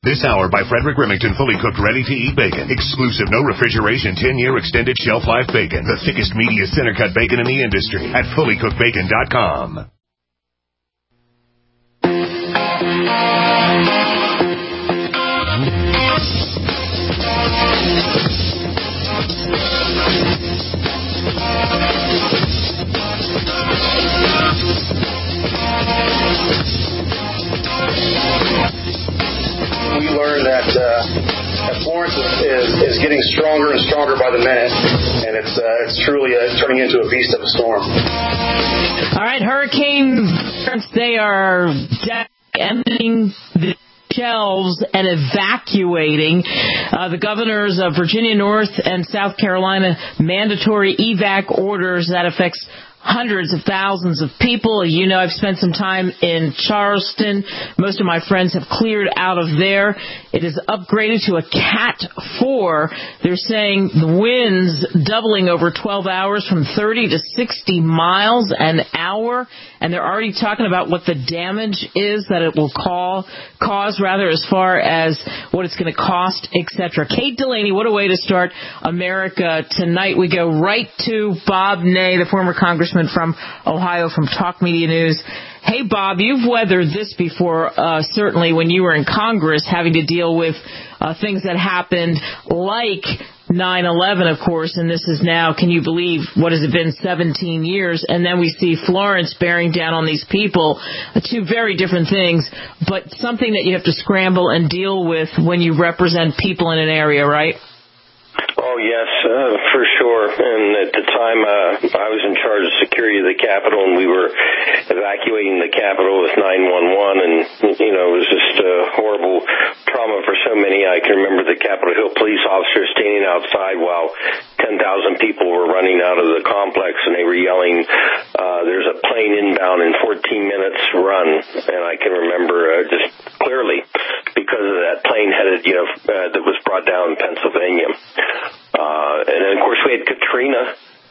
This hour by Frederick Remington, fully cooked, ready-to-eat bacon. Exclusive, no refrigeration, 10-year extended shelf life bacon. The thickest, meatiest center-cut bacon in the industry at fullycookedbacon.com. We learned that Florence is getting stronger and stronger by the minute, and it's truly turning into a beast of a storm. All right, Hurricane Florence, they are emptying the shelves and evacuating. The governors of Virginia, North and South Carolina mandatory evac orders that affects hundreds of thousands of people. You know, I've spent some time in Charleston. Most of my friends have cleared out of there. It is upgraded to a Cat 4. They're saying the winds doubling over 12 hours from 30 to 60 miles an hour. And they're already talking about what the damage is that it will cause rather, as far as what it's going to cost, etc. Kate Delaney, what a way to start America tonight. We go right to Bob Ney, the former congressman from Ohio from Talk Media News. Hey, Bob, you've weathered this before, certainly when you were in Congress, having to deal with things that happened like 9/11, of course, and this is now, can you believe, what has it been, 17 years, and then we see Florence bearing down on these people. Two very different things, but something that you have to scramble and deal with when you represent people in an area, right? Oh, yes, for sure. And at the time, I was in charge of security of the Capitol, and we were evacuating the Capitol with 911, and, you know, it was just a horrible trauma for so many. I can remember the Capitol Hill police officers standing outside while 10,000 people were running out of the complex, and they were yelling, there's a plane inbound in 14 minutes, run. And I can remember just clearly because of that plane headed, that was brought down in Pennsylvania. And then, of course, we had Katrina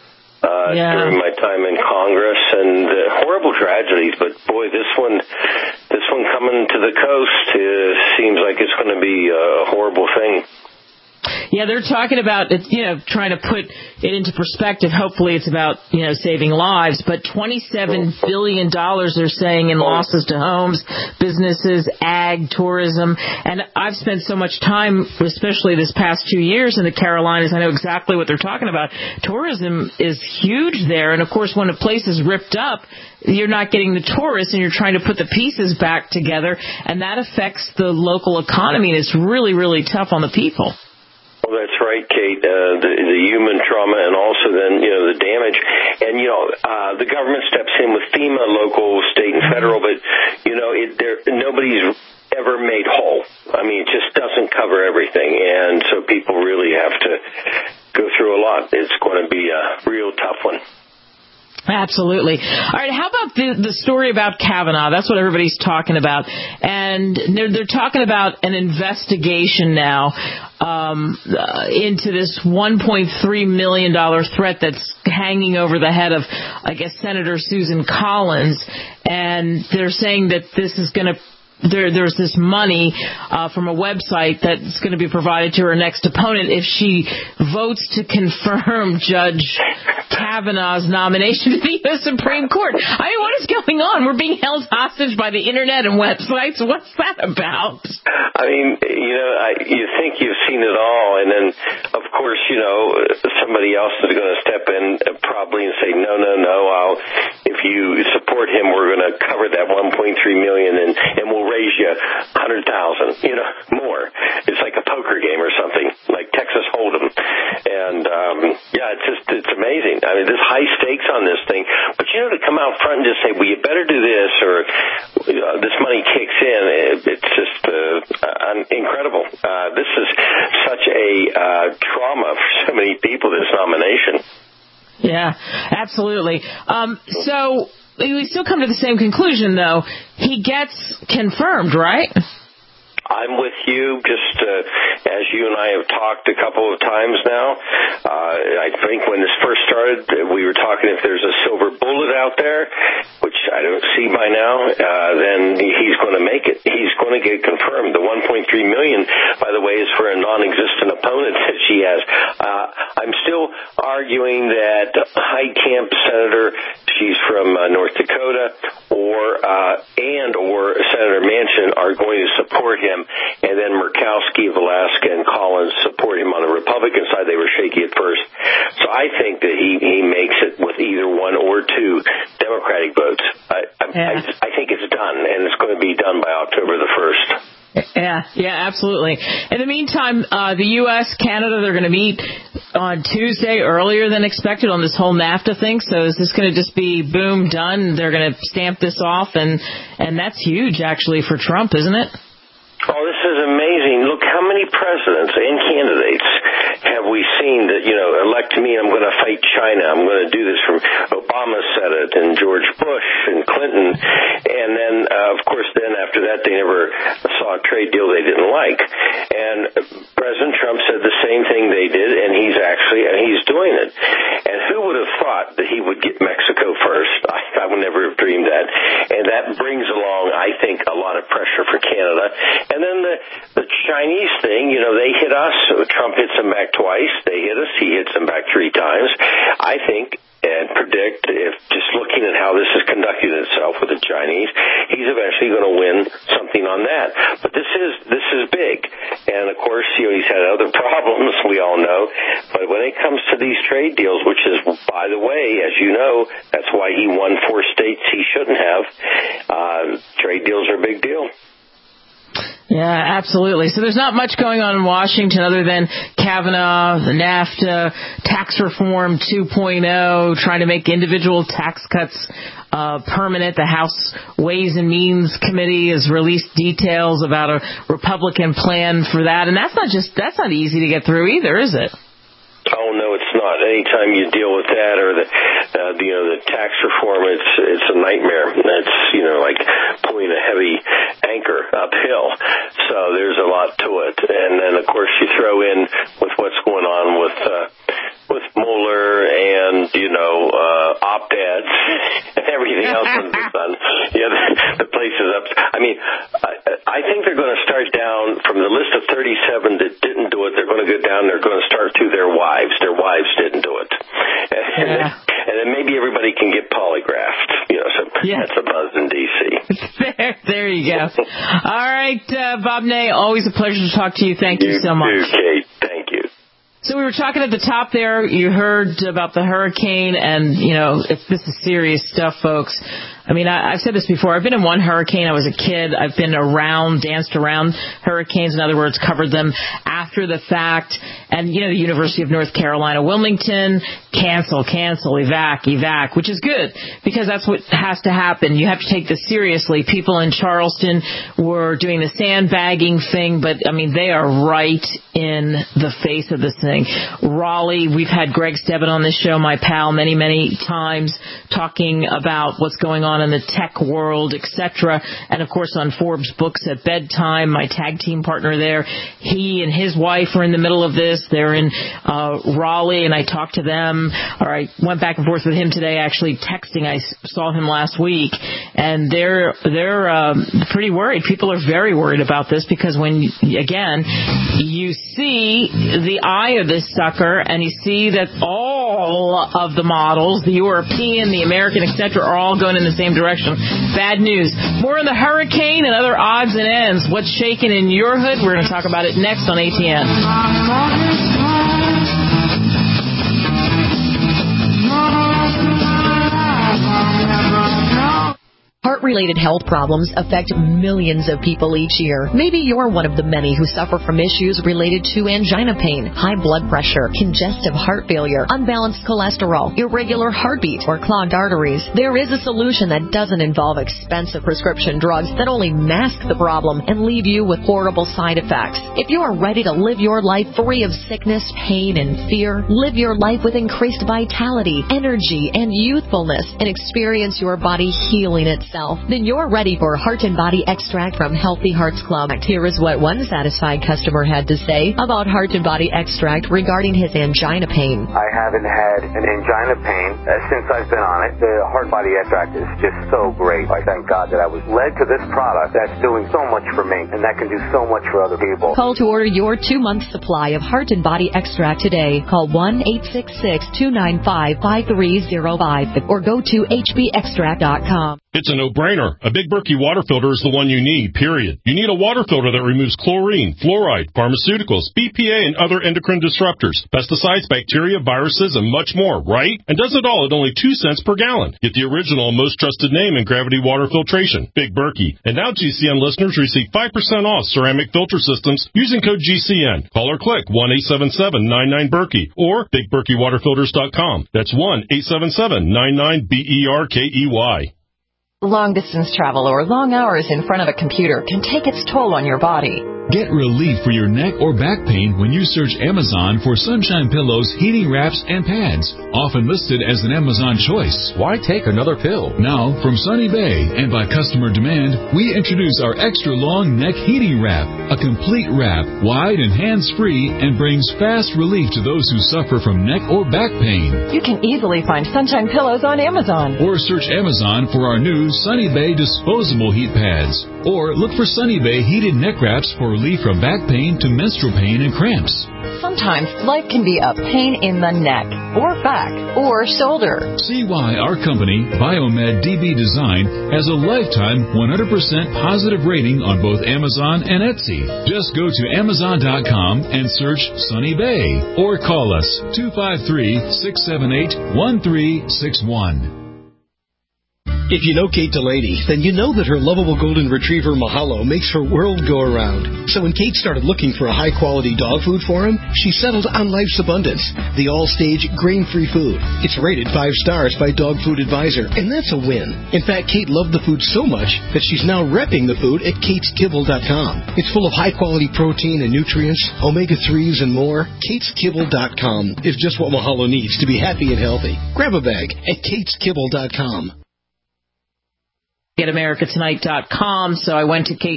during my time in Congress, and horrible tragedies. But boy, this one coming to the coast seems like it's going to be a horrible thing. Yeah, they're talking about, trying to put it into perspective. Hopefully it's about, saving lives. But $27 billion, they're saying, in losses to homes, businesses, ag, tourism. And I've spent so much time, especially this past 2 years in the Carolinas, I know exactly what they're talking about. Tourism is huge there. And, of course, when a place is ripped up, you're not getting the tourists, and you're trying to put the pieces back together. And that affects the local economy, and it's really, really tough on the people. Well, that's right, Kate. The human trauma, and also then, the damage. And, the government steps in with FEMA, local, state, and federal, but, nobody's ever made whole. I mean, it just doesn't cover everything, and so people really have to go through a lot. It's going to be a real tough one. Absolutely. All right, how about the story about Kavanaugh? That's what everybody's talking about. And they're talking about an investigation now into this $1.3 million threat that's hanging over the head of, I guess, Senator Susan Collins. And they're saying that this is going to there's this money from a website that's going to be provided to her next opponent if she votes to confirm Judge Kavanaugh's nomination to the U.S. Supreme Court. I mean, what is going on? We're being held hostage by the Internet and websites. What's that about? I mean, you think you've seen it all, and then, of course, somebody else is going to step in probably and say, no, if you support him, we're going to cover that $1.3 million, and we'll raise you $100,000, more. It's like a poker game or something, like Texas Hold'em. And, it's amazing. I mean, there's high stakes on this thing. But, to come out front and just say, well, you better do this, or this money kicks in, it's just incredible. This is such a trauma for so many people, this nomination. Yeah, absolutely. So we still come to the same conclusion, though. He gets confirmed, right? I'm with you. Just as you and I have talked a couple of times now, I think when this first started, we were talking if there's a silver bullet out there, which I don't see by now, then he's going to make it. He's going to get confirmed. The $1.3 million, by the way, is for a non-existent opponent that she has. I'm still arguing that High Camp Senator, she's from North Dakota, or Senator Manchin are going to support him, and then Murkowski of Alaska and Collins support him on the Republican side. They were shaky at first. So I think that he makes it with either one or two Democratic votes. I think it's done, and it's going to be done by October the 1st. Yeah, absolutely. In the meantime, the U.S., Canada, they're going to meet on Tuesday earlier than expected on this whole NAFTA thing. So is this going to just be boom, done? They're going to stamp this off, and that's huge, actually, for Trump, isn't it? Oh, this is amazing. Look, how many presidents and candidates have we seen that, elect me, I'm going to fight China, I'm going to do this. From Obama said it, and George Bush and Clinton. And then, of course, then after that, they never saw a trade deal they didn't like. And President Trump said the same thing they did, and he's doing it. And who would have thought that he would get Mexico first? I would never have dreamed that. And that brings along, I think, a lot of pressure for Canada. And then the Chinese thing, they hit us. Trump hits them back twice. They hit us. He hits them back 3 times. I think and predict, if just looking at how this is conducting itself with the Chinese, he's eventually going to win something on that. But this is big. And, of course, he's had other problems, we all know. But when it comes to these trade deals, which is, by the way, as you know, that's why he won 4 states he shouldn't have, trade deals are a big deal. Yeah, absolutely. So there's not much going on in Washington other than Kavanaugh, the NAFTA, tax reform 2.0, trying to make individual tax cuts permanent. The House Ways and Means Committee has released details about a Republican plan for that. And that's not easy to get through either, is it? Oh, no, it's not. Anytime you deal with that or the tax reform, it's a nightmare. It's, like pulling a heavy anchor uphill. So there's a lot to it. And then, of course, you throw in with what's going on with Mueller and, op-eds and everything else under the sun. Yeah, the place is up. I mean, I think they're going to start down from the list of 37 that didn't do it. They're going to go down. They're going to start to their wives. Their wives didn't do it. And then maybe everybody can get polygraphed. That's a buzz in D.C. There you go. All right, Bob Ney, always a pleasure to talk to you. Thank you so much. You too, Kate. Thank you. So we were talking at the top there. You heard about the hurricane, and, this is serious stuff, folks. I mean, I've said this before. I've been in one hurricane. I was a kid. I've been danced around hurricanes. In other words, covered them after the fact. And, the University of North Carolina, Wilmington, cancel, evac, which is good because that's what has to happen. You have to take this seriously. People in Charleston were doing the sandbagging thing, but, they are right in the face of this thing. Raleigh, we've had Greg Stebbin on this show, my pal, many, many times, talking about what's going on in the tech world, etc. And, of course, on Forbes Books at Bedtime, my tag team partner there, he and his wife are in the middle of this. They're in Raleigh, and I talked to them, or I went back and forth with him today, actually texting. I saw him last week, and they're pretty worried. People are very worried about this because when, again, you see the eye of this sucker, and you see that all of the models, the European, the American, etc., are all going in the same direction. Bad news. More on the hurricane and other odds and ends. What's shaking in your hood? We're going to talk about it next on ATN. Heart-related health problems affect millions of people each year. Maybe you're one of the many who suffer from issues related to angina pain, high blood pressure, congestive heart failure, unbalanced cholesterol, irregular heartbeat, or clogged arteries. There is a solution that doesn't involve expensive prescription drugs that only mask the problem and leave you with horrible side effects. If you are ready to live your life free of sickness, pain, and fear, live your life with increased vitality, energy, and youthfulness, and experience your body healing itself, yourself? Then you're ready for Heart and Body Extract from Healthy Hearts Club. Here is what one satisfied customer had to say about Heart and Body Extract regarding his angina pain. I haven't had an angina pain since I've been on it. The Heart Body Extract is just so great. I thank God that I was led to this product that's doing so much for me, and that can do so much for other people. Call to order your 2-month supply of Heart and Body Extract today. Call 1-866-295-5305 or go to hbextract.com. It's a no-brainer. A Big Berkey water filter is the one you need, period. You need a water filter that removes chlorine, fluoride, pharmaceuticals, BPA, and other endocrine disruptors, pesticides, bacteria, viruses, and much more, right? And does it all at only 2 cents per gallon. Get the original and most trusted name in gravity water filtration, Big Berkey. And now GCN listeners receive 5% off ceramic filter systems using code GCN. Call or click 1-877-99-BERKEY or BigBerkeyWaterFilters.com. That's 1-877-99-BERKEY. Long-distance travel or long hours in front of a computer can take its toll on your body. Get relief for your neck or back pain when you search Amazon for Sunshine Pillows, heating wraps, and pads, often listed as an Amazon choice. Why take another pill? Now, from Sunny Bay and by customer demand, we introduce our extra-long neck heating wrap, a complete wrap, wide and hands-free, and brings fast relief to those who suffer from neck or back pain. You can easily find Sunshine Pillows on Amazon. Or search Amazon for our new Sunny Bay disposable heat pads. Or look for Sunny Bay heated neck wraps for relief from back pain to menstrual pain and cramps. Sometimes life can be a pain in the neck, or back, or shoulder. See why our company, Biomed DB Design, has a lifetime 100% positive rating on both Amazon and Etsy. Just go to Amazon.com and search Sunny Bay, or call us 253-678-1361. If you know Kate Delaney, then you know that her lovable golden retriever Mahalo makes her world go around. So when Kate started looking for a high-quality dog food for him, she settled on Life's Abundance, the all-stage grain-free food. It's rated 5 stars by Dog Food Advisor, and that's a win. In fact, Kate loved the food so much that she's now repping the food at KatesKibble.com. It's full of high-quality protein and nutrients, omega-3s, and more. KatesKibble.com is just what Mahalo needs to be happy and healthy. Grab a bag at KatesKibble.com. At AmericaTonight.com, so I went to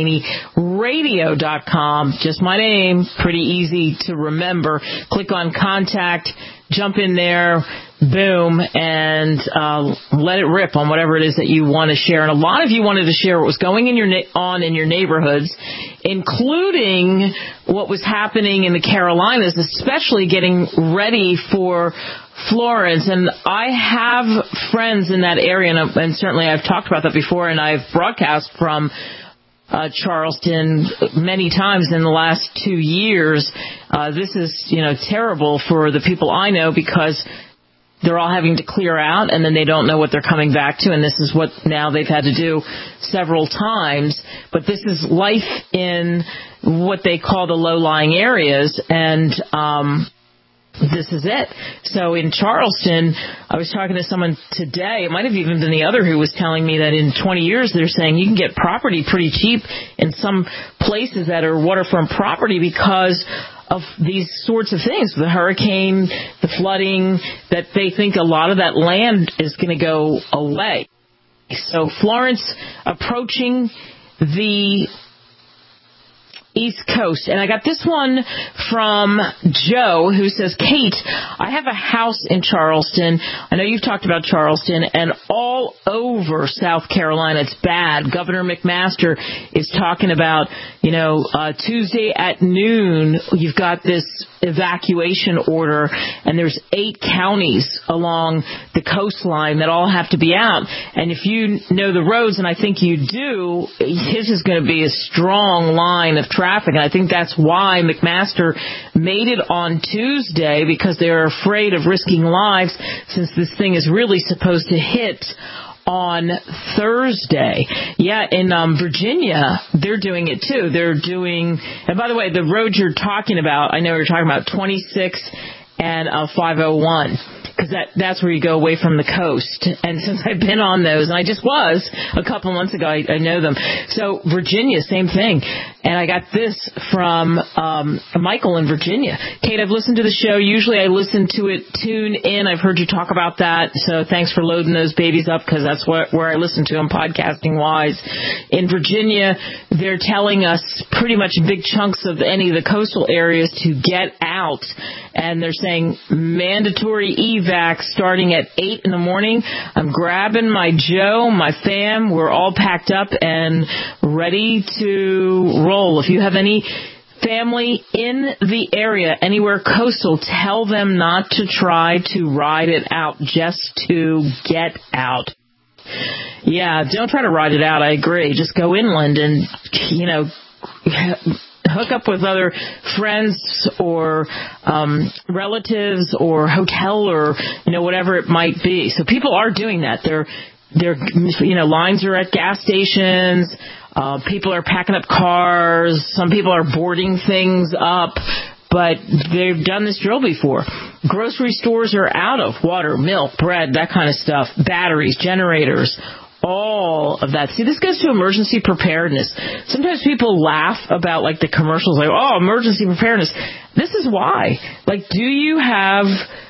KateDelaneyRadio.com, just my name, pretty easy to remember. Click on Contact, jump in there, boom, and let it rip on whatever it is that you want to share. And a lot of you wanted to share what was going in your neighborhoods, including what was happening in the Carolinas, especially getting ready for Florence. And I have friends in that area, and certainly I've talked about that before, and I've broadcast from Charleston many times in the last 2 years. This is, terrible for the people I know because they're all having to clear out, and then they don't know what they're coming back to, and this is what now they've had to do several times. But this is life in what they call the low-lying areas, and this is it. So in Charleston, I was talking to someone today, it might have even been the other who was telling me that in 20 years they're saying you can get property pretty cheap in some places that are waterfront property because of these sorts of things, the hurricane, the flooding, that they think a lot of that land is going to go away. So Florence approaching the East Coast. And I got this one from Joe who says, Kate, I have a house in Charleston. I know you've talked about Charleston, and all over South Carolina it's bad. Governor McMaster is talking about, Tuesday at noon, you've got this evacuation order, and there's 8 counties along the coastline that all have to be out. And if you know the roads, and I think you do, his is going to be a strong line of traffic. And I think that's why McMaster made it on Tuesday, because they're afraid of risking lives since this thing is really supposed to hit on Thursday. Yeah, in Virginia, they're doing it too. And by the way, the road you're talking about, I know you're talking about 26 and 501. because that's where you go away from the coast. And since I've been on those, and I just was a couple months ago, I know them. So Virginia, same thing. And I got this from Michael in Virginia. Kate, I've listened to the show. Usually I listen to it, tune in. I've heard you talk about that. So thanks for loading those babies up, because that's where I listen to them podcasting-wise. In Virginia, they're telling us pretty much big chunks of any of the coastal areas to get out. And they're saying mandatory evac starting at 8 in the morning. I'm grabbing my Joe, my fam. We're all packed up and ready to roll. If you have any family in the area, anywhere coastal, tell them not to try to ride it out, just to get out. Yeah, don't try to ride it out. I agree. Just go inland and, hook up with other friends or relatives or hotel or, whatever it might be. So people are doing that. They're lines are at gas stations. People are packing up cars. Some people are boarding things up. But they've done this drill before. Grocery stores are out of water, milk, bread, that kind of stuff, batteries, generators, all of that. See, this goes to emergency preparedness. Sometimes people laugh about, the commercials, emergency preparedness. This is why. Do you have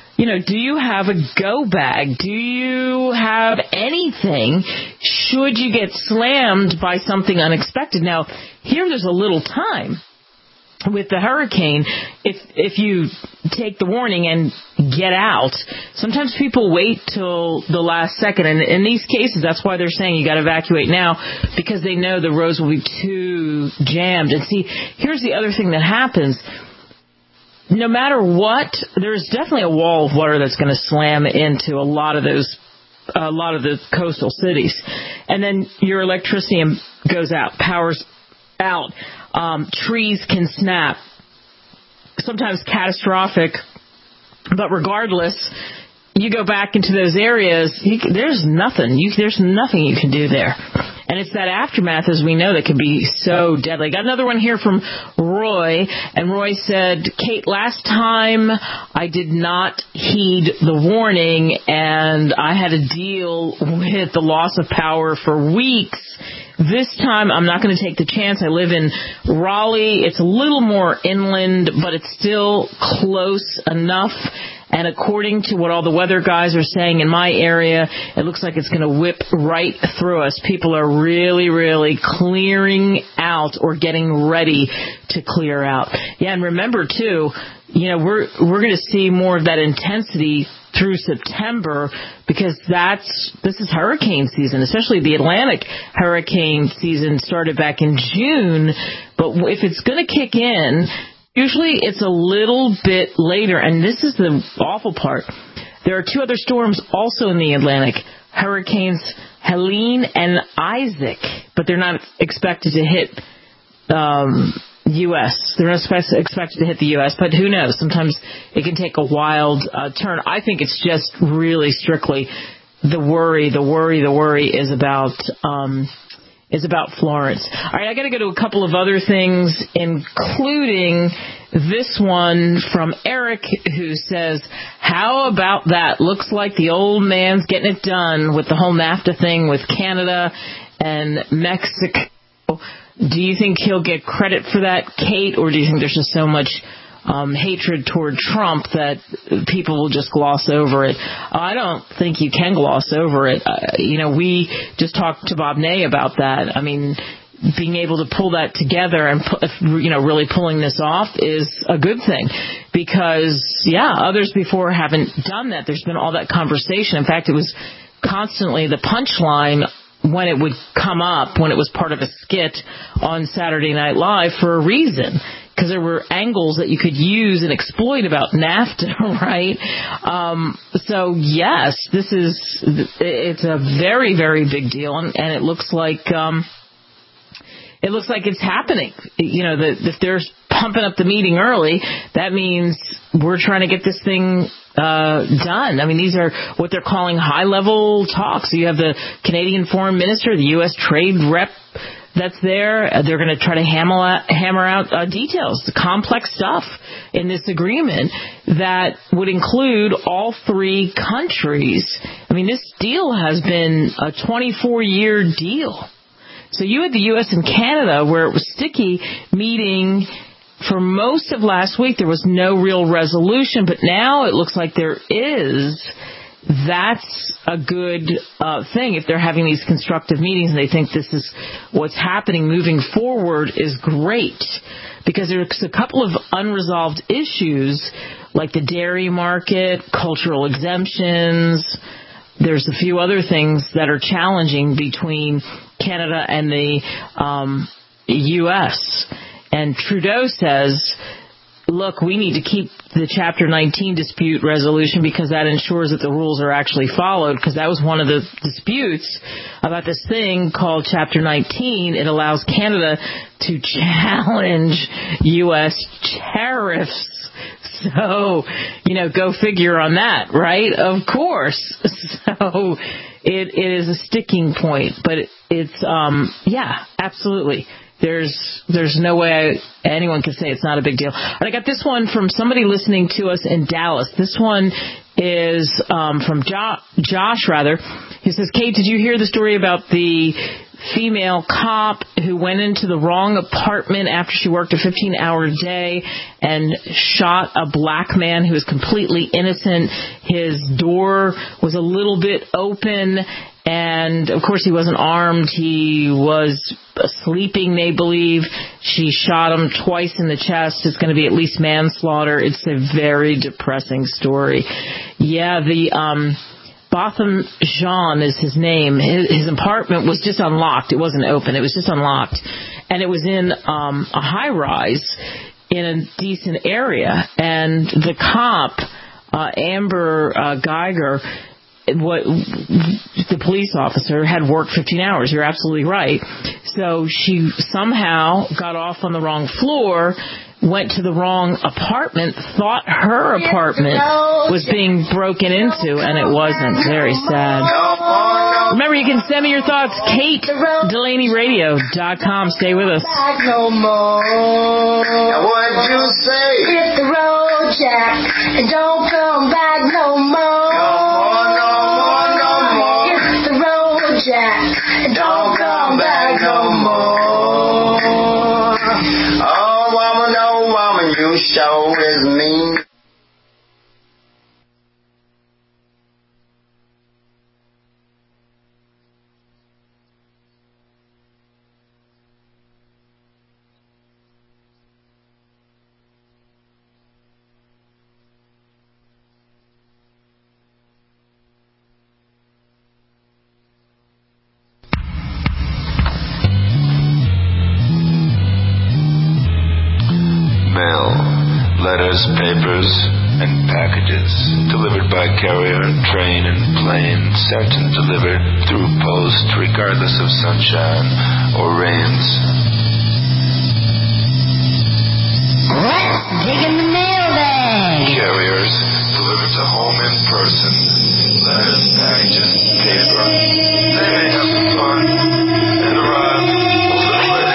a go bag? Do you have anything should you get slammed by something unexpected? Now, here there's a little time. With the hurricane, if you take the warning and get out, sometimes people wait till the last second. And in these cases, that's why they're saying you got to evacuate now, because they know the roads will be too jammed. And see, here's the other thing that happens. No matter what, there's definitely a wall of water that's going to slam into a lot of the coastal cities. And then your electricity goes out, power's out. Trees can snap, sometimes catastrophic, but regardless, you go back into those areas, there's nothing you can do there. And it's that aftermath, as we know, that can be so deadly. Got another one here from Roy, and Roy said, Kate, last time I did not heed the warning, and I had to deal with the loss of power for weeks. This time, I'm not going to take the chance. I live in Raleigh. It's a little more inland, but it's still close enough. And according to what all the weather guys are saying in my area, it looks like it's going to whip right through us. People are really, really clearing out or getting ready to clear out. Yeah, and remember, too, we're going to see more of that intensity through September, because this is hurricane season, especially the Atlantic hurricane season started back in June. But if it's going to kick in, usually it's a little bit later, and this is the awful part. There are two other storms also in the Atlantic, Hurricanes Helene and Isaac, but they're not expected to hit U.S. They're not expected to hit the U.S., but who knows? Sometimes it can take a wild turn. I think it's just really strictly the worry is about Florence. All right, I got to go to a couple of other things, including this one from Eric, who says, how about that? Looks like the old man's getting it done with the whole NAFTA thing with Canada and Mexico. Do you think he'll get credit for that, Kate, or do you think there's just so much hatred toward Trump that people will just gloss over it? I don't think you can gloss over it. We just talked to Bob Ney about that. I mean, being able to pull that together and, really pulling this off is a good thing, because, others before haven't done that. There's been all that conversation. In fact, it was constantly the punchline when it would come up, when it was part of a skit on Saturday Night Live, for a reason, because there were angles that you could use and exploit about NAFTA, right? So yes, it's a very, very big deal, and it looks like it's happening. If they're pumping up the meeting early, that means we're trying to get this thing done. I mean, these are what they're calling high-level talks. So you have the Canadian Foreign Minister, the U.S. Trade Rep that's there. They're going to try to hammer out details, the complex stuff in this agreement that would include all three countries. I mean, this deal has been a 24-year deal. So you had the U.S. and Canada, where it was sticky, meeting for most of last week. There was no real resolution, but now it looks like there is. That's a good thing. If they're having these constructive meetings and they think this is what's happening moving forward is great. Because there's a couple of unresolved issues like the dairy market, cultural exemptions. There's a few other things that are challenging between Canada and the U.S. And Trudeau says, look, we need to keep the Chapter 19 dispute resolution because that ensures that the rules are actually followed, because that was one of the disputes about this thing called Chapter 19. It allows Canada to challenge U.S. tariffs. So, go figure on that, right? Of course. So it is a sticking point, but it's, absolutely. There's no way anyone can say it's not a big deal. And I got this one from somebody listening to us in Dallas. This one is from Josh, rather. He says, Kate, did you hear the story about the female cop who went into the wrong apartment after she worked a 15-hour day and shot a black man who was completely innocent? His door was a little bit open, and, of course, he wasn't armed. He was sleeping, they believe. She shot him twice in the chest. It's going to be at least manslaughter. It's a very depressing story. Yeah, the Botham Jean is his name. His apartment was just unlocked. It wasn't open. It was just unlocked. And it was in a high-rise in a decent area. And the cop, Amber Geiger, the police officer, had worked 15 hours. You're absolutely right. So she somehow got off on the wrong floor, went to the wrong apartment, thought her apartment was being broken into, and it wasn't. Very sad. Remember, you can send me your thoughts, KateDelaneyRadio.com. Stay with us. No more. Now what'd you say? Hit the road, Jack, and don't come back no more. Jack, don't come back no more. Oh, woman, you sure is mean. Letters, papers, and packages delivered by carrier, train, and plane, sent and delivered through post, regardless of sunshine or rains. Digging the mailbag. Carriers delivered to home in person. Letters, packages, paper. They may have some fun and arrive a little later.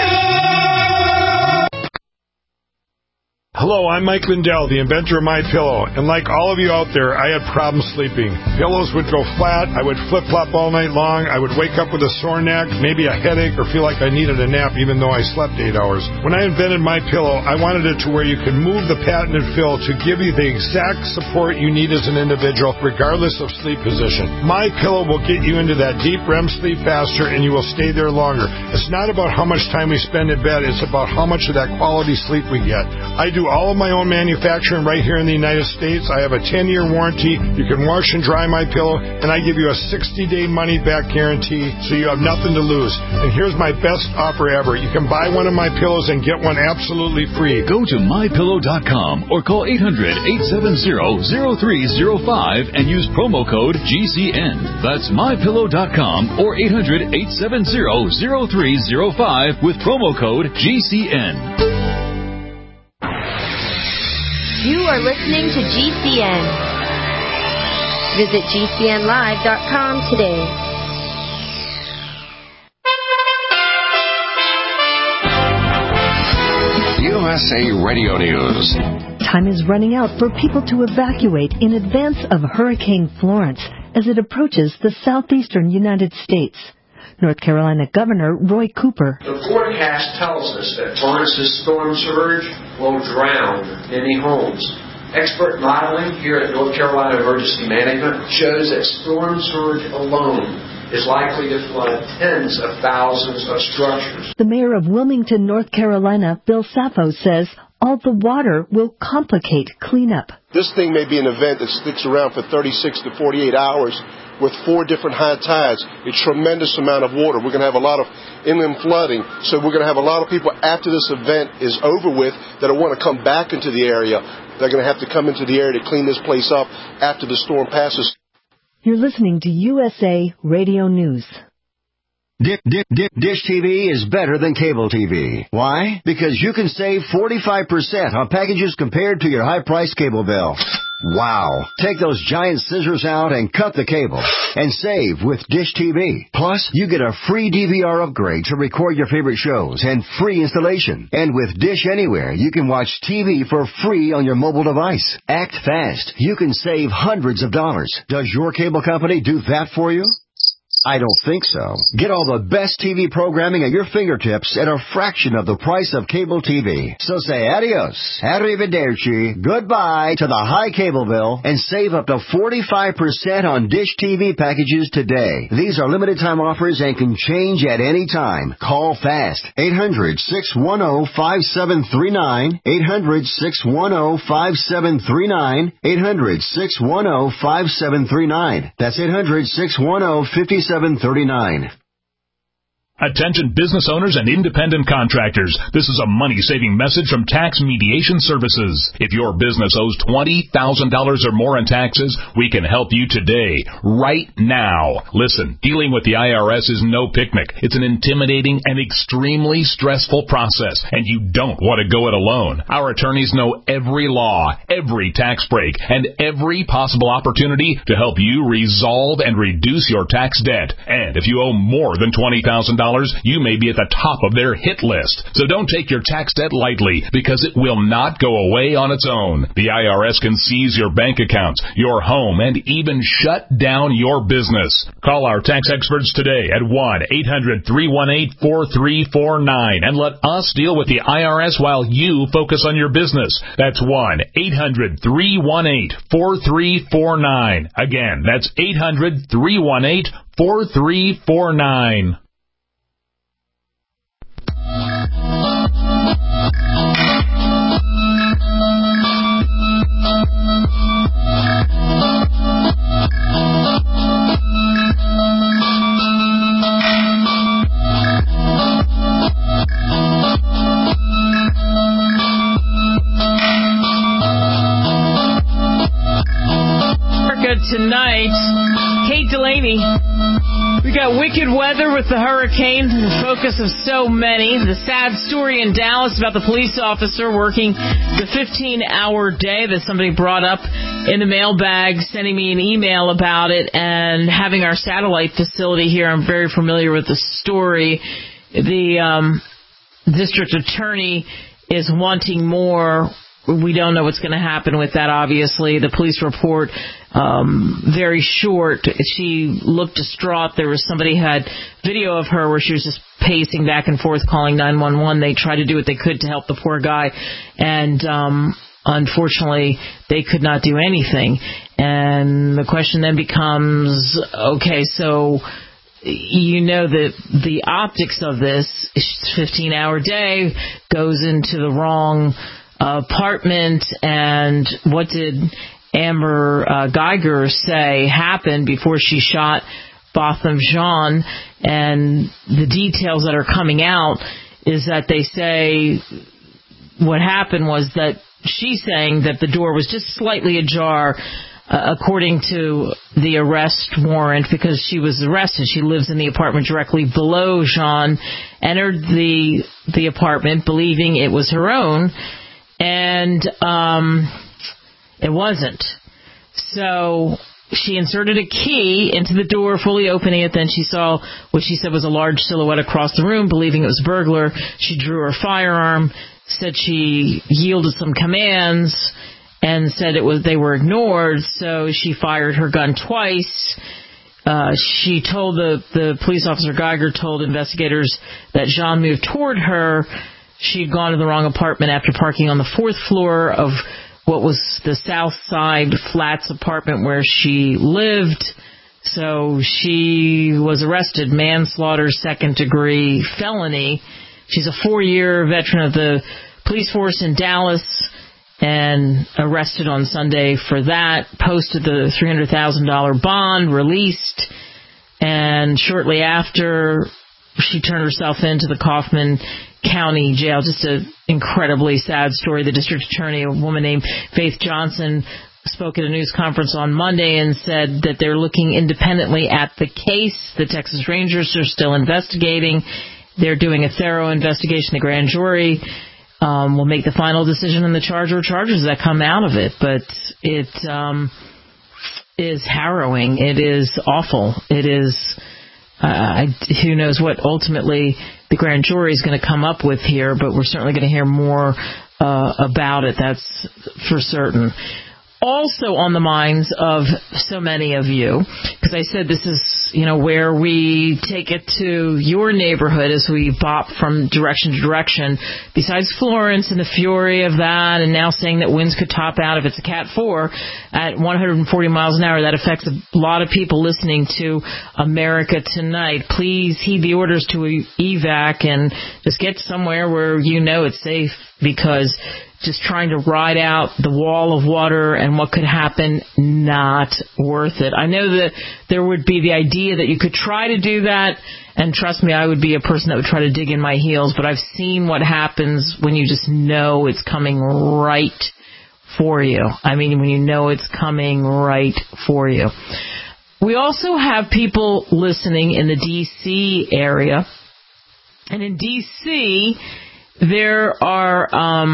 Hello, I'm Mike Lindell, the inventor of MyPillow, and like all of you out there, I had problems sleeping. Pillows would go flat, I would flip-flop all night long, I would wake up with a sore neck, maybe a headache, or feel like I needed a nap even though I slept 8 hours. When I invented MyPillow, I wanted it to where you could move the patented fill to give you the exact support you need as an individual, regardless of sleep position. MyPillow will get you into that deep REM sleep faster, and you will stay there longer. It's not about how much time we spend in bed, it's about how much of that quality sleep we get. I do all of my own manufacturing right here in the United States. I have a 10-year warranty. You can wash and dry MyPillow, and I give you a 60-day money-back guarantee, so you have nothing to lose. And here's my best offer ever. You can buy one of my pillows and get one absolutely free. Go to MyPillow.com or call 800-870-0305 and use promo code GCN. That's MyPillow.com or 800-870-0305 with promo code GCN. You are listening to GCN. Visit GCNlive.com today. USA Radio News. Time is running out for people to evacuate in advance of Hurricane Florence as it approaches the southeastern United States. North Carolina Governor Roy Cooper. The forecast tells us that Florence's storm surge will drown many homes. Expert modeling here at North Carolina Emergency Management shows that storm surge alone is likely to flood tens of thousands of structures. The mayor of Wilmington, North Carolina, Bill Sappho, says all the water will complicate cleanup. This thing may be an event that sticks around for 36 to 48 hours with 4 different high tides, a tremendous amount of water. We're going to have a lot of inland flooding, so we're going to have a lot of people after this event is over with that will want to come back into the area. They're going to have to come into the area to clean this place up after the storm passes. You're listening to USA Radio News. Dish TV is better than cable TV. Why? Because you can save 45% on packages compared to your high-priced cable bill. Wow. Take those giant scissors out and cut the cable and save with Dish TV. Plus, you get a free DVR upgrade to record your favorite shows and free installation. And with Dish Anywhere, you can watch TV for free on your mobile device. Act fast. You can save hundreds of dollars. Does your cable company do that for you? I don't think so. Get all the best TV programming at your fingertips at a fraction of the price of cable TV. So say adios, arrivederci, goodbye to the high cable bill and save up to 45% on Dish TV packages today. These are limited time offers and can change at any time. Call fast. 800-610-5739. 800-610-5739. 800-610-5739. That's 800-610-5739. Attention business owners and independent contractors. This is a money-saving message from Tax Mediation Services. If your business owes $20,000 or more in taxes, we can help you today, right now. Listen, dealing with the IRS is no picnic. It's an intimidating and extremely stressful process, and you don't want to go it alone. Our attorneys know every law, every tax break, and every possible opportunity to help you resolve and reduce your tax debt. And if you owe more than $20,000, you may be at the top of their hit list. So don't take your tax debt lightly, because it will not go away on its own. The IRS can seize your bank accounts, your home, and even shut down your business. Call our tax experts today at 1-800-318-4349 and let us deal with the IRS while you focus on your business. That's 1-800-318-4349. Again, that's 800-318-4349. Tonight, Kate Delaney. We got wicked weather with the hurricane, the focus of so many. The sad story in Dallas about the police officer working the 15-hour day that somebody brought up in the mailbag, sending me an email about it, and having our satellite facility here. I'm very familiar with the story. The district attorney is wanting more. We don't know what's going to happen with that, obviously. The police report, very short. She looked distraught. There was somebody had video of her where she was just pacing back and forth calling 911. They tried to do what they could to help the poor guy. And unfortunately, they could not do anything. And the question then becomes, okay, so you know that the optics of this 15-hour day goes into the wrong apartment, and what did Amber Geiger say happened before she shot Botham Jean? And the details that are coming out is that they say what happened was that she's saying that the door was just slightly ajar, according to the arrest warrant, because she was arrested. She lives in the apartment directly below Jean, entered the apartment believing it was her own, and it wasn't. So she inserted a key into the door, fully opening it. Then she saw what she said was a large silhouette across the room. Believing it was a burglar, she drew her firearm, said she yielded some commands, and said they were ignored, so she fired her gun twice. She told the police officer, Geiger, told investigators that Jean moved toward her. She'd gone to the wrong apartment after parking on the 4th floor of what was the South Side Flats apartment where she lived. So she was arrested, manslaughter, 2nd-degree felony. She's a 4-year veteran of the police force in Dallas and arrested on Sunday for that, posted the $300,000 bond, released, and shortly after, she turned herself into the Kaufman County Jail. Just an incredibly sad story. The district attorney, a woman named Faith Johnson, spoke at a news conference on Monday and said that they're looking independently at the case. The Texas Rangers are still investigating. They're doing a thorough investigation. The grand jury will make the final decision on the charge or charges that come out of it. But it is harrowing. It is awful. It is, who knows what ultimately the grand jury is going to come up with here, but we're certainly going to hear more about it. That's for certain. Also on the minds of so many of you, because I said this is, where we take it to your neighborhood as we bop from direction to direction. Besides Florence and the fury of that, and now saying that winds could top out if it's a Cat 4 at 140 miles an hour, that affects a lot of people listening to America Tonight. Please heed the orders to evac and just get somewhere where it's safe, because just trying to ride out the wall of water and what could happen, not worth it. I know that there would be the idea that you could try to do that, and trust me, I would be a person that would try to dig in my heels, but I've seen what happens when you just know it's coming right for you. I mean, when you know it's coming right for you. We also have people listening in the D.C. area, and in D.C., there are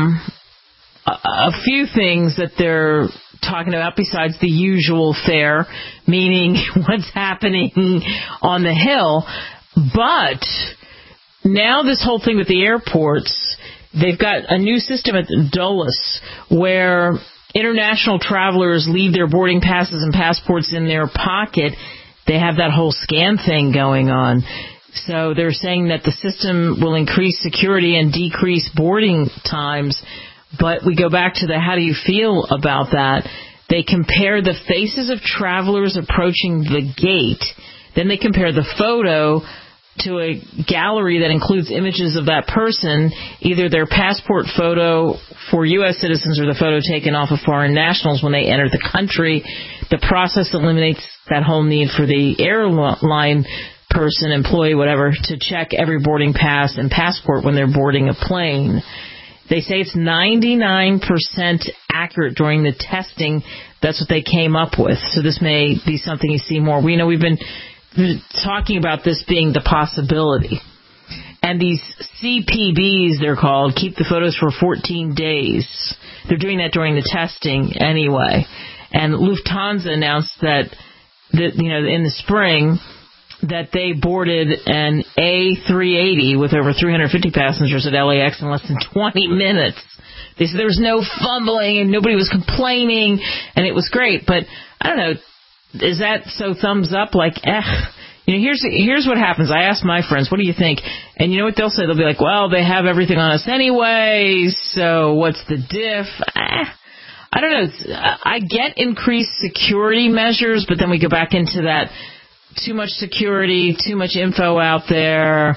a few things that they're talking about besides the usual fare, meaning what's happening on the Hill. But now this whole thing with the airports, they've got a new system at Dulles where international travelers leave their boarding passes and passports in their pocket. They have that whole scan thing going on. So they're saying that the system will increase security and decrease boarding times. But we go back to the how do you feel about that? They compare the faces of travelers approaching the gate. Then they compare the photo to a gallery that includes images of that person, either their passport photo for U.S. citizens or the photo taken off of foreign nationals when they enter the country. The process eliminates that whole need for the airline person, employee, whatever, to check every boarding pass and passport when they're boarding a plane. They say it's 99% accurate during the testing. That's what they came up with. So this may be something you see more. We know we've been talking about this being the possibility. And these CPBs, they're called, keep the photos for 14 days. They're doing that during the testing anyway. And Lufthansa announced that in the spring, that they boarded an A380 with over 350 passengers at LAX in less than 20 minutes. They said there was no fumbling and nobody was complaining, and it was great. But I don't know, is that so thumbs up? Like, here's what happens. I ask my friends, what do you think? And you know what they'll say? They'll be like, well, they have everything on us anyway, so what's the diff? I don't know. I get increased security measures, but then we go back into that too much security, too much info out there,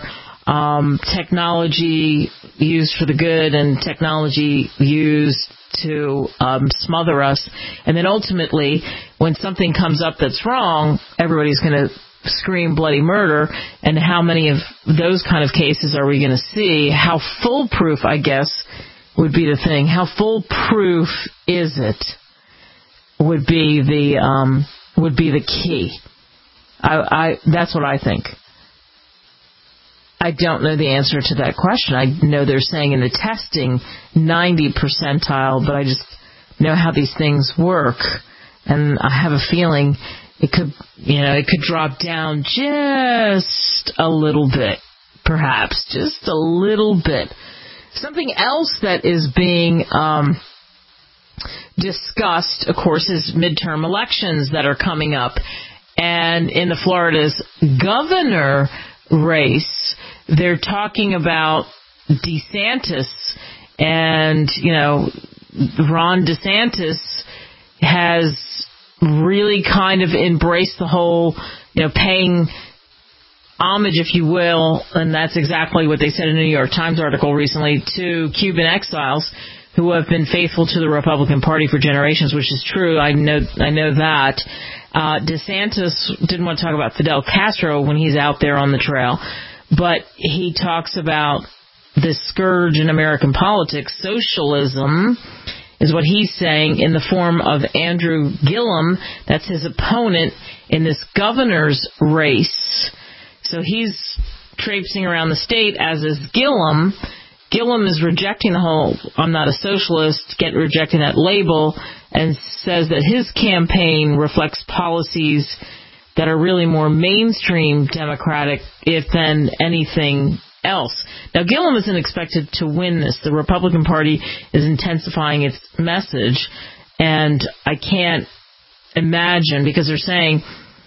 technology used for the good and technology used to smother us. And then ultimately, when something comes up that's wrong, everybody's going to scream bloody murder. And how many of those kind of cases are we going to see? How foolproof, I guess, would be the thing. How foolproof is it? Would be the key. That's what I think. I don't know the answer to that question. I know they're saying in the testing 90 percentile, but I just know how these things work. And I have a feeling it could drop down just a little bit, perhaps, just a little bit. Something else that is being discussed, of course, is midterm elections that are coming up. And in the Florida's governor race, they're talking about DeSantis. And, Ron DeSantis has really kind of embraced the whole, paying homage, if you will, and that's exactly what they said in a New York Times article recently, to Cuban exiles who have been faithful to the Republican Party for generations, which is true. I know that. DeSantis didn't want to talk about Fidel Castro when he's out there on the trail, but he talks about this scourge in American politics, socialism, is what he's saying, in the form of Andrew Gillum. That's his opponent in this governor's race. So he's traipsing around the state, as is Gillum. Gillum is rejecting the whole "I'm not a socialist," rejecting that label, and says that his campaign reflects policies that are really more mainstream Democratic, if than anything else. Now, Gillum isn't expected to win this. The Republican Party is intensifying its message, and I can't imagine, because they're saying,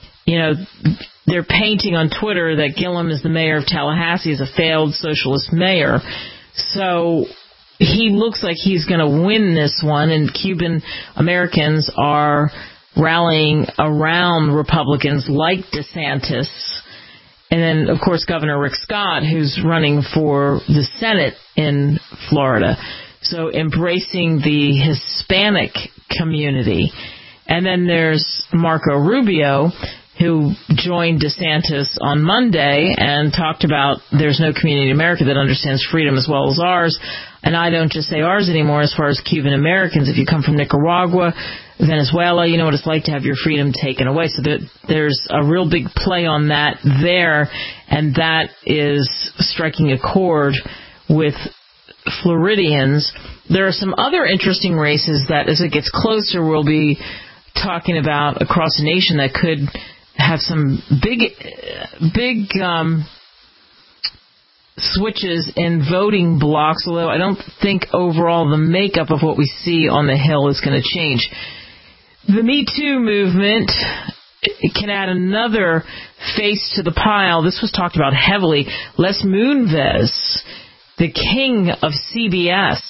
they're painting on Twitter that Gillum is the mayor of Tallahassee, as a failed socialist mayor. So he looks like he's going to win this one, and Cuban Americans are rallying around Republicans like DeSantis. And then, of course, Governor Rick Scott, who's running for the Senate in Florida. So embracing the Hispanic community. And then there's Marco Rubio, who joined DeSantis on Monday and talked about there's no community in America that understands freedom as well as ours. And I don't just say ours anymore as far as Cuban Americans. If you come from Nicaragua, Venezuela, you know what it's like to have your freedom taken away. So there's a real big play on that there, and that is striking a chord with Floridians. There are some other interesting races that, as it gets closer, we'll be talking about across the nation that could have some big switches in voting blocks, although I don't think overall the makeup of what we see on the Hill is going to change. The Me Too movement can add another face to the pile. This was talked about heavily. Les Moonves, the king of CBS.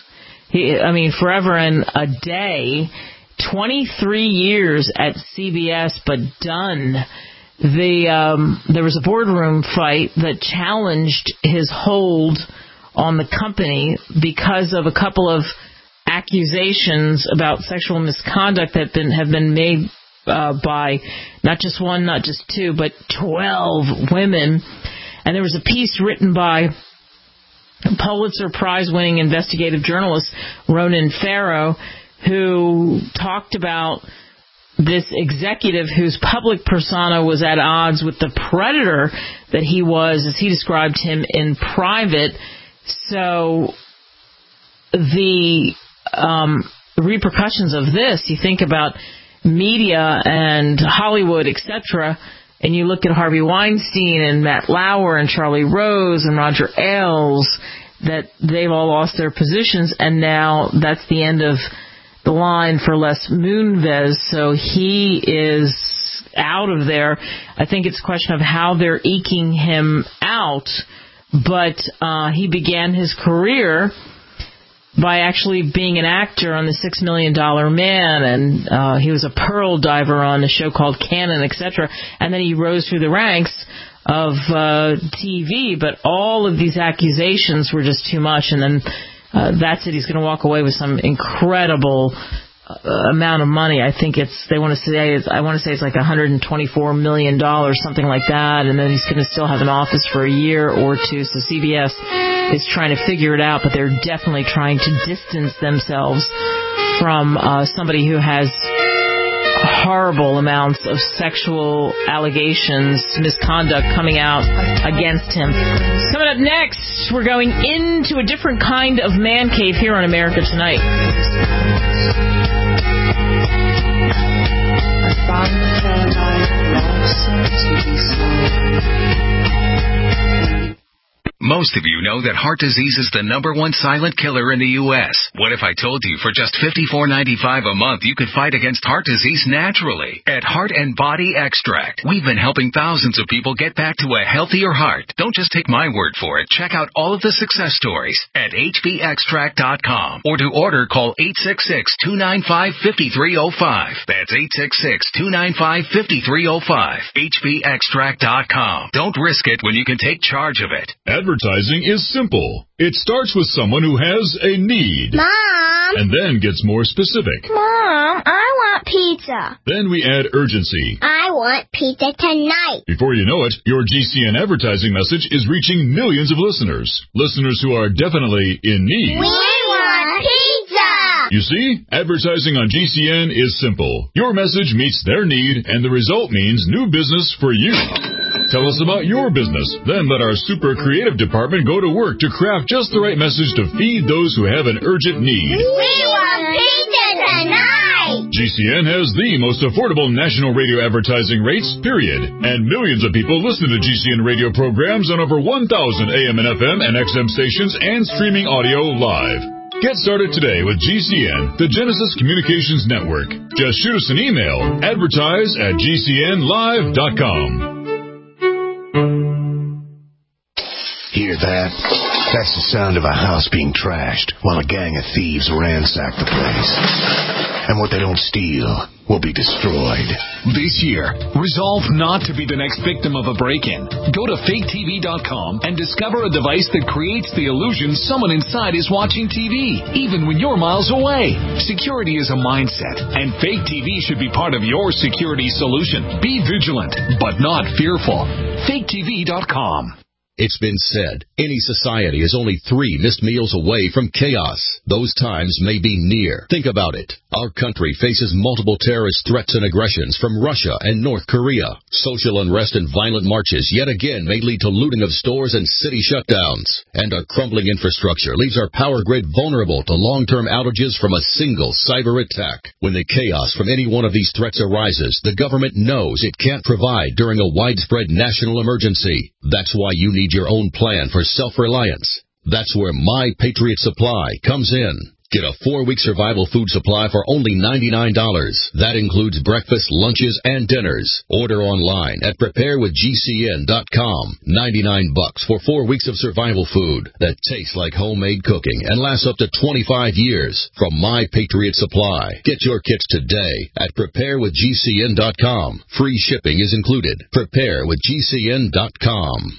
Forever and a day. 23 years at CBS, but done. There was a boardroom fight that challenged his hold on the company because of a couple of accusations about sexual misconduct that have been made by not just one, not just two, but 12 women. And there was a piece written by Pulitzer Prize-winning investigative journalist Ronan Farrow, who talked about this executive whose public persona was at odds with the predator that he was, as he described him, in private. So the repercussions of this, you think about media and Hollywood, etc., and you look at Harvey Weinstein and Matt Lauer and Charlie Rose and Roger Ailes, that they've all lost their positions, and now that's the end of the line for Les Moonves, so he is out of there. I think it's a question of how they're eking him out, but he began his career by actually being an actor on the $6 Million Man, and he was a pearl diver on a show called Cannon, etc., and then he rose through the ranks of TV, but all of these accusations were just too much, and then that's it. He's going to walk away with some incredible amount of money. I think I want to say it's like $124 million, something like that, and then he's going to still have an office for a year or two. So CBS is trying to figure it out, but they're definitely trying to distance themselves from somebody who has horrible amounts of sexual allegations, misconduct coming out against him. Coming up next, we're going into a different kind of man cave here on America Tonight. Most of you know that heart disease is the #1 silent killer in the U.S. What if I told you for just $54.95 a month you could fight against heart disease naturally? At Heart and Body Extract, we've been helping thousands of people get back to a healthier heart. Don't just take my word for it. Check out all of the success stories at hbextract.com. Or to order, call 866-295-5305. That's 866-295-5305. hbextract.com. Don't risk it when you can take charge of it. Advertising is simple. It starts with someone who has a need. Mom! And then gets more specific. Mom, I want pizza. Then we add urgency. I want pizza tonight. Before you know it, your GCN advertising message is reaching millions of listeners. Listeners who are definitely in need. We want pizza! You see, advertising on GCN is simple. Your message meets their need, and the result means new business for you. Tell us about your business. Then let our super creative department go to work to craft just the right message to feed those who have an urgent need. We want pizza tonight! GCN has the most affordable national radio advertising rates, period. And millions of people listen to GCN radio programs on over 1,000 AM and FM and XM stations and streaming audio live. Get started today with GCN, the Genesis Communications Network. Just shoot us an email, advertise@gcnlive.com. Hear that? That's the sound of a house being trashed while a gang of thieves ransack the place. And what they don't steal will be destroyed. This year, resolve not to be the next victim of a break-in. Go to faketv.com and discover a device that creates the illusion someone inside is watching TV, even when you're miles away. Security is a mindset, and Fake TV should be part of your security solution. Be vigilant, but not fearful. faketv.com. It's been said, any society is only 3 missed meals away from chaos. Those times may be near. Think about it. Our country faces multiple terrorist threats and aggressions from Russia and North Korea. Social unrest and violent marches yet again may lead to looting of stores and city shutdowns. And our crumbling infrastructure leaves our power grid vulnerable to long-term outages from a single cyber attack. When the chaos from any one of these threats arises, the government knows it can't provide during a widespread national emergency. That's why you need your own plan for self-reliance. That's where My Patriot Supply comes in. Get a 4-week survival food supply for only $99. That includes breakfast, lunches, and dinners. Order online at preparewithgcn.com. $99 for 4 weeks of survival food that tastes like homemade cooking and lasts up to 25 years from My Patriot Supply. Get your kits today at preparewithgcn.com. Free shipping is included. Preparewithgcn.com.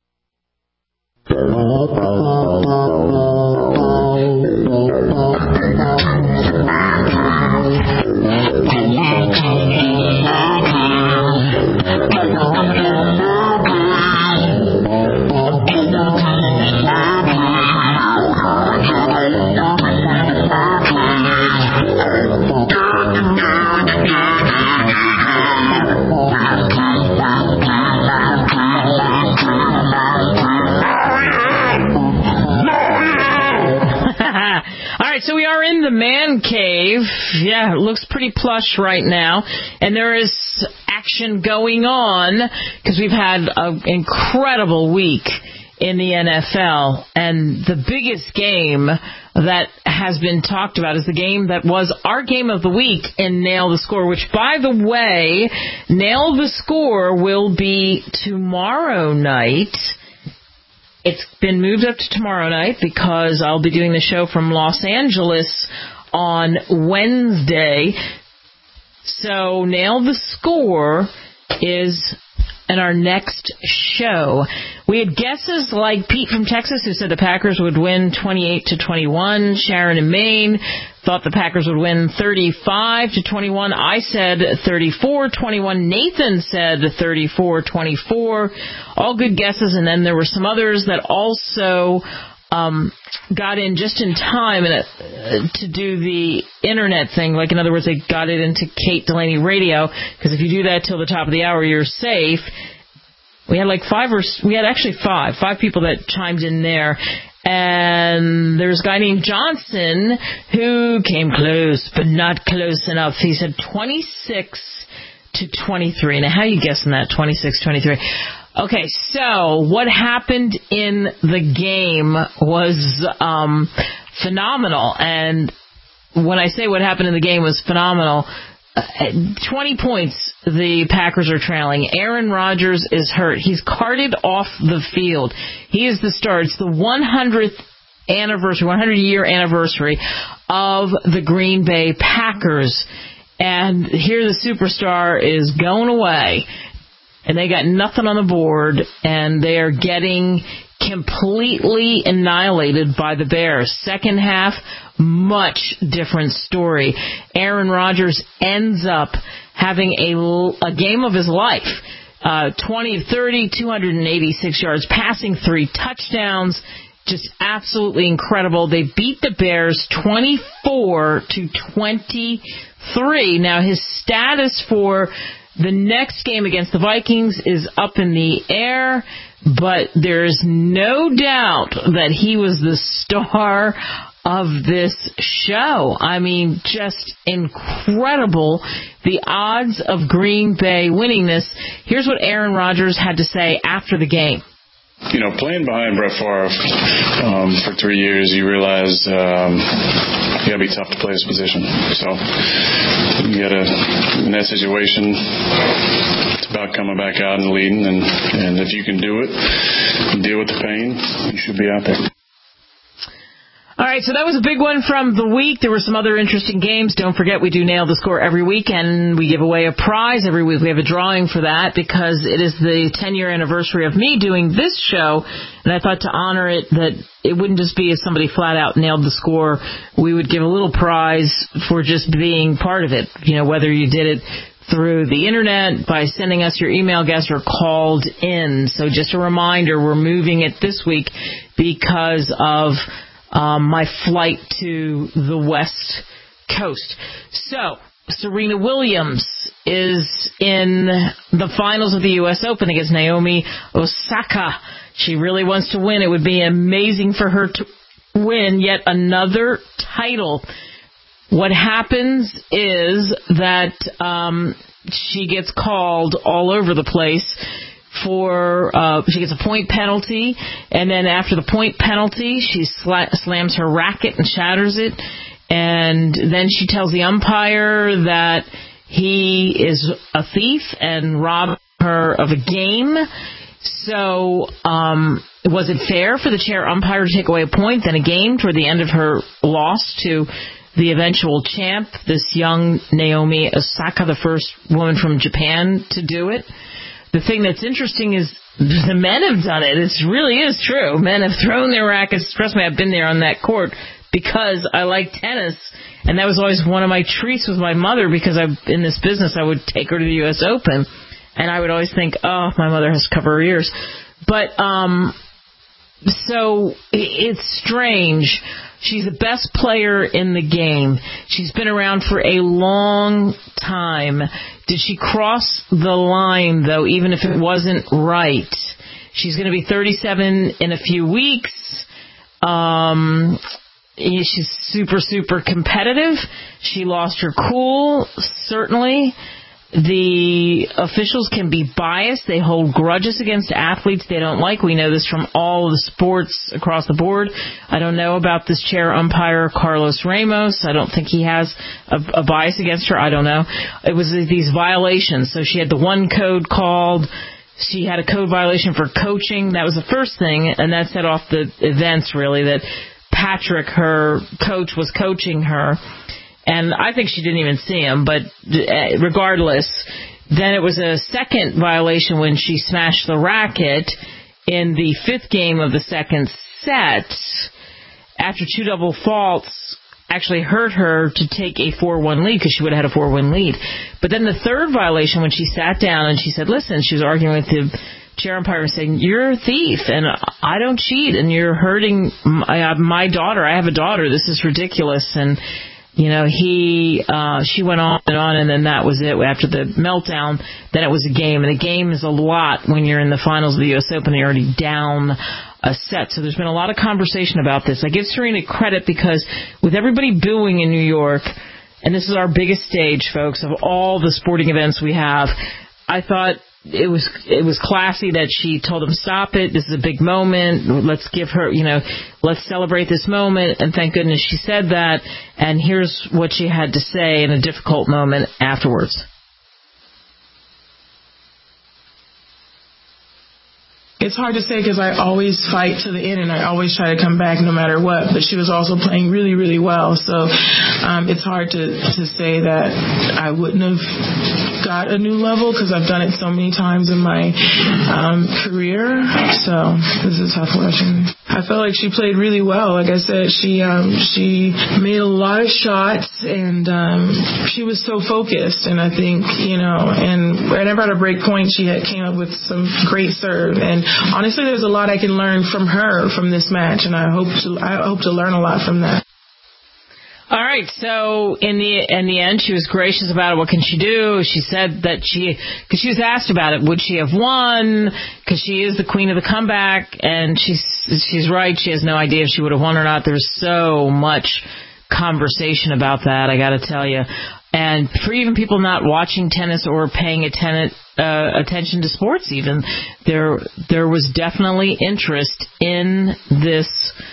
So we are in the man cave. Yeah, it looks pretty plush right now. And there is action going on because we've had an incredible week in the NFL. And the biggest game that has been talked about is the game that was our game of the week in Nail the Score, which, by the way, Nail the Score will be tomorrow night. It's been moved up to tomorrow night because I'll be doing the show from Los Angeles on Wednesday. So Nail the Score is in our next show. We had guesses like Pete from Texas, who said the Packers would win 28-21. Sharon in Maine thought the Packers would win 35-21. I said 34-21. Nathan said 34-24. All good guesses, and then there were some others that also got in just in time to do the internet thing. Like, in other words, they got it into Kate Delaney Radio, because if you do that till the top of the hour, you're safe. We had five people that chimed in there. And there's a guy named Johnson who came close, but not close enough. He said 26 to 23. Now, how are you guessing that, 26-23? Okay, so what happened in the game was phenomenal. And when I say what happened in the game was phenomenal, 20 points the Packers are trailing. Aaron Rodgers is hurt. He's carted off the field. He is the star. It's the 100-year anniversary of the Green Bay Packers. And here the superstar is going away. And they got nothing on the board, and they are getting completely annihilated by the Bears. Second half, much different story. Aaron Rodgers ends up having a game of his life. 20 of 30, 286 yards passing, 3 touchdowns. Just absolutely incredible. They beat the Bears 24-23. Now, his status for the next game against the Vikings is up in the air, but there's no doubt that he was the star of this show. I mean, just incredible, the odds of Green Bay winning this. Here's what Aaron Rodgers had to say after the game. You know, playing behind Brett Favre for 3 years, you realize you got to be tough to play this position. So you got to, in that situation, it's about coming back out and leading. And if you can do it and deal with the pain, you should be out there. All right, so that was a big one from the week. There were some other interesting games. Don't forget, we do Nail the Score every week, and we give away a prize every week. We have a drawing for that because it is the 10-year anniversary of me doing this show, and I thought to honor it that it wouldn't just be if somebody flat out nailed the score. We would give a little prize for just being part of it, you know, whether you did it through the internet, by sending us your email guest, or called in. So just a reminder, we're moving it this week because of my flight to the West Coast. So, Serena Williams is in the finals of the U.S. Open against Naomi Osaka. She really wants to win. It would be amazing for her to win yet another title. What happens is that she gets called all over the place for she gets a point penalty, and then after the point penalty, she slams her racket and shatters it, and then she tells the umpire that he is a thief and robbed her of a game. So was it fair for the chair umpire to take away a point, then a game, toward the end of her loss to the eventual champ, this young Naomi Osaka, the first woman from Japan to do it? The thing that's interesting is the men have done it. It really is true. Men have thrown their rackets. Trust me, I've been there on that court because I like tennis, and that was always one of my treats with my mother, because in this business I would take her to the U.S. Open, and I would always think, oh, my mother has to cover her ears. But so it's strange. She's the best player in the game. She's been around for a long time. Did she cross the line, though, even if it wasn't right? She's going to be 37 in a few weeks. She's super, super competitive. She lost her cool, certainly. The officials can be biased. They hold grudges against athletes they don't like. We know this from all of the sports across the board. I don't know about this chair umpire, Carlos Ramos. I don't think he has a bias against her. I don't know. It was these violations. So she had the one code called. She had a code violation for coaching. That was the first thing, and that set off the events, really, that Patrick, her coach, was coaching her. And I think she didn't even see him, but regardless, then it was a second violation when she smashed the racket in the fifth game of the second set after two double faults actually hurt her to take a 4-1 lead, because she would have had a 4-1 lead. But then the third violation, when she sat down and she said, listen, she was arguing with the chair umpire saying, "You're a thief, and I don't cheat, and you're hurting my daughter. I have a daughter. This is ridiculous." And she went on, and then that was it. After the meltdown, then it was a game, and a game is a lot when you're in the finals of the U.S. Open. You're already down a set. So there's been a lot of conversation about this. I give Serena credit because with everybody booing in New York, and this is our biggest stage, folks, of all the sporting events we have, I thought it was classy that she told them, "Stop it. This is a big moment. Let's give her, let's celebrate this moment." And thank goodness she said that. And here's what she had to say in a difficult moment afterwards. It's hard to say because I always fight to the end and I always try to come back no matter what. But she was also playing really, really well. So it's hard to say that I wouldn't have got a new level because I've done it so many times in my career. So this is a tough question. I felt like she played really well. Like I said, she made a lot of shots and she was so focused. And I think, and whenever at a break point, she came up with some great serve. And honestly, there's a lot I can learn from her from this match, and I hope to learn a lot from that. All right, so in the end, she was gracious about it. What can she do? She said that because she was asked about it, would she have won? Because she is the queen of the comeback, and she's right. She has no idea if she would have won or not. There's so much conversation about that, I got to tell you. And for even people not watching tennis or paying attention to sports even, there was definitely interest in this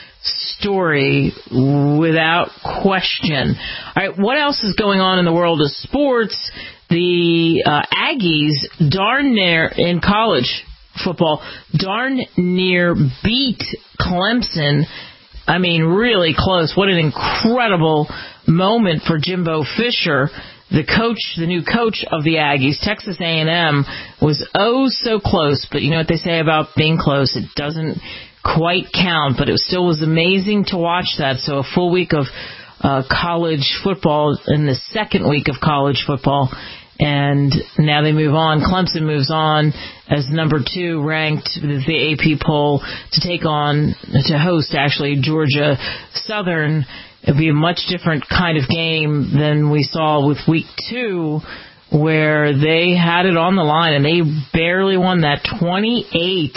story without question. All right, what else is going on in the world of sports? The Aggies, darn near, in college football, darn near beat Clemson. I mean, really close. What an incredible moment for Jimbo Fisher, the new coach of the Aggies. Texas A&M was so close, but you know what they say about being close? It doesn't quite count, but it still was amazing to watch that. So a full week of college football in the second week of college football, and now they move on. Clemson moves on as number 2 ranked with the AP poll to host Georgia Southern. It'll be a much different kind of game than we saw with week 2, where they had it on the line and they barely won that. 28-26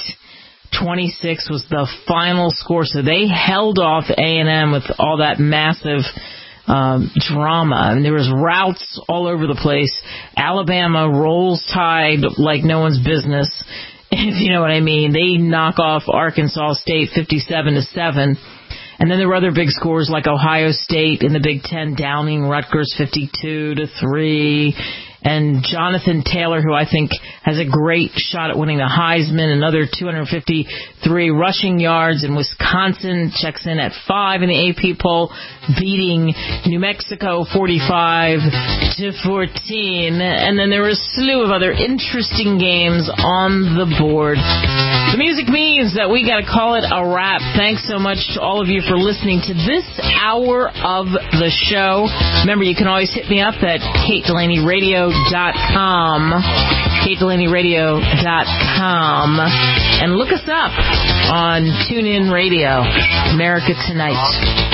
was the final score. So they held off A&M with all that massive drama. I mean, there was routes all over the place. Alabama rolls Tide like no one's business, if you know what I mean. They knock off Arkansas State 57-7. And then there were other big scores like Ohio State in the Big Ten downing Rutgers 52-3. And Jonathan Taylor, who I think has a great shot at winning the Heisman, another 253 rushing yards. And Wisconsin checks in at 5 in the AP poll, beating New Mexico 45-14. And then there were a slew of other interesting games on the board. The music means that we got to call it a wrap. Thanks so much to all of you for listening to this hour of the show. Remember, you can always hit me up at KateDelaneyRadio.com, KateDelaneyRadio.com, and look us up on TuneIn Radio, America Tonight.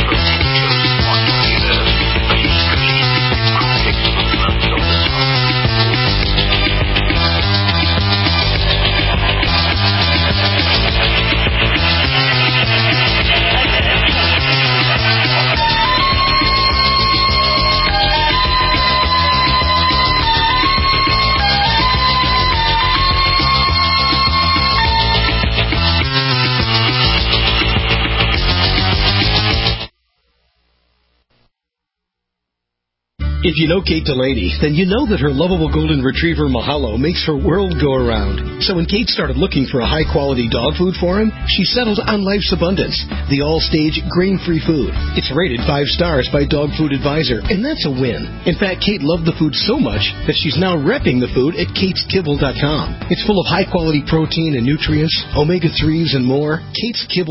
If you know Kate Delaney, then you know that her lovable golden retriever Mahalo makes her world go around. So when Kate started looking for a high-quality dog food for him, she settled on Life's Abundance, the all-stage grain-free food. It's rated 5 stars by Dog Food Advisor, and that's a win. In fact, Kate loved the food so much that she's now repping the food at KatesKibble.com. It's full of high-quality protein and nutrients, omega-3s, and more.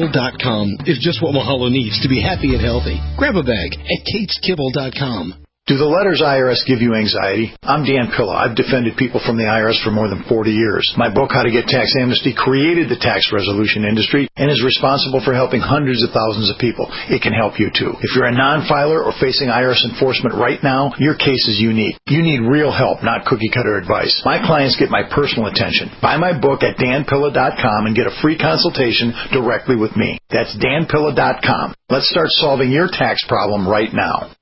KatesKibble.com is just what Mahalo needs to be happy and healthy. Grab a bag at KatesKibble.com. Do the letters IRS give you anxiety? I'm Dan Pilla. I've defended people from the IRS for more than 40 years. My book, How to Get Tax Amnesty, created the tax resolution industry and is responsible for helping hundreds of thousands of people. It can help you too. If you're a non-filer or facing IRS enforcement right now, your case is unique. You need real help, not cookie-cutter advice. My clients get my personal attention. Buy my book at danpilla.com and get a free consultation directly with me. That's danpilla.com. Let's start solving your tax problem right now.